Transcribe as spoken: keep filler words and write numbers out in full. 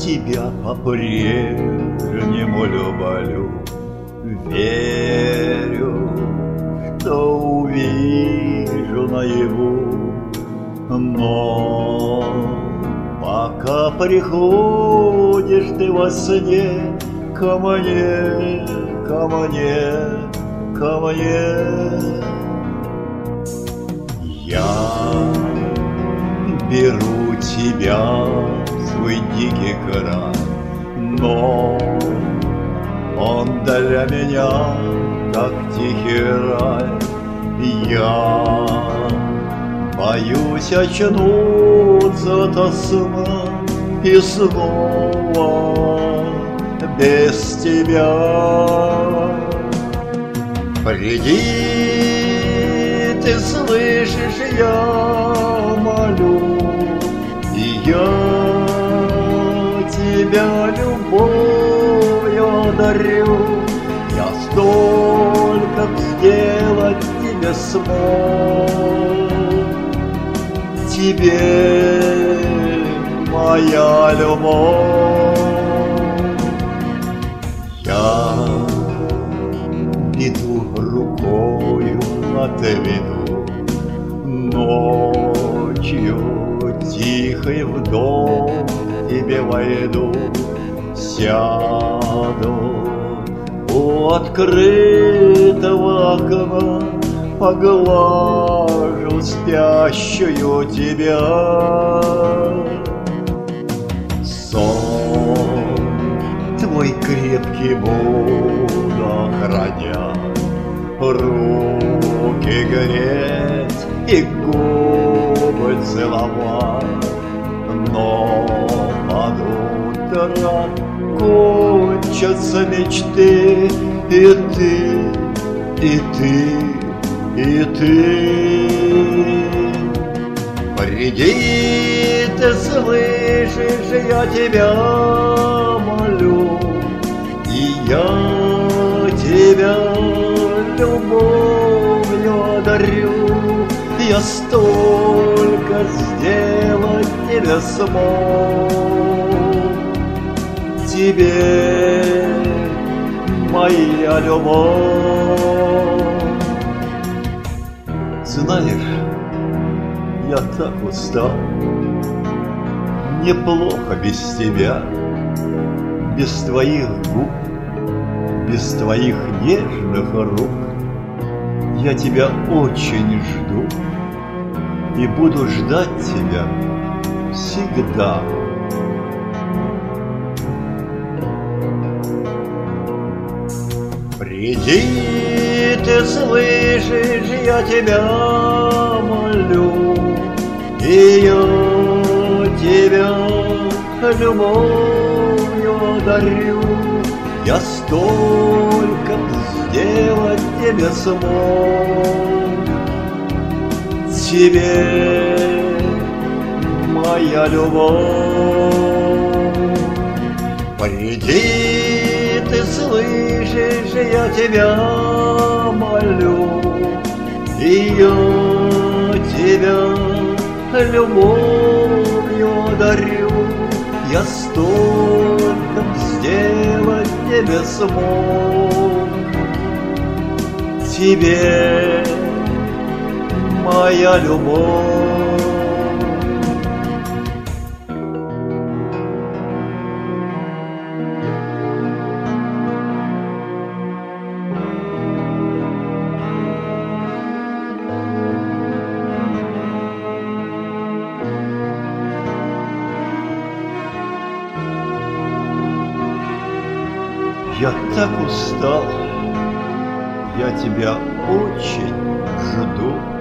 тебя по-прежнему люблю. Верю, что увижу наяву, но пока приходишь ты во сне ко мне, ко мне, ко мне, я беру тебя в свой дикий край, но он для меня как тихий рай. Я боюсь очнуться ото сна и снова без тебя. Приди, ты слышишь, я молю, и я тебя любовью одарю. Я столько сделать тебе смог, тебе моя любовь. Я веду рукою, отведу ночью тихой в дом тебе войду, сяду у открытого окна, поглажу спящую тебя. Сон твой крепкий буду охранять, руки греть и губы целовать, но под утро кончатся мечты, и ты, и ты, и ты. Приди, ты слышишь, я тебя молю, и я тебя любовью одарю. Я столько сделать тебе смог, тебе моя любовь. Знаешь, я так устал, неплохо без тебя, без твоих губ, без твоих нежных рук. Я тебя очень жду и буду ждать тебя всегда. Приди, ты слышишь, я тебя молю, и я тебя любовью одарю. Я столько сделать тебе смог, тебе моя любовь. Приди, ты слышишь, я тебя молю, и я тебя любовью одарю. Я столько сделать тебе смог, тебе моя любовь. Я так устал, я тебя очень жду.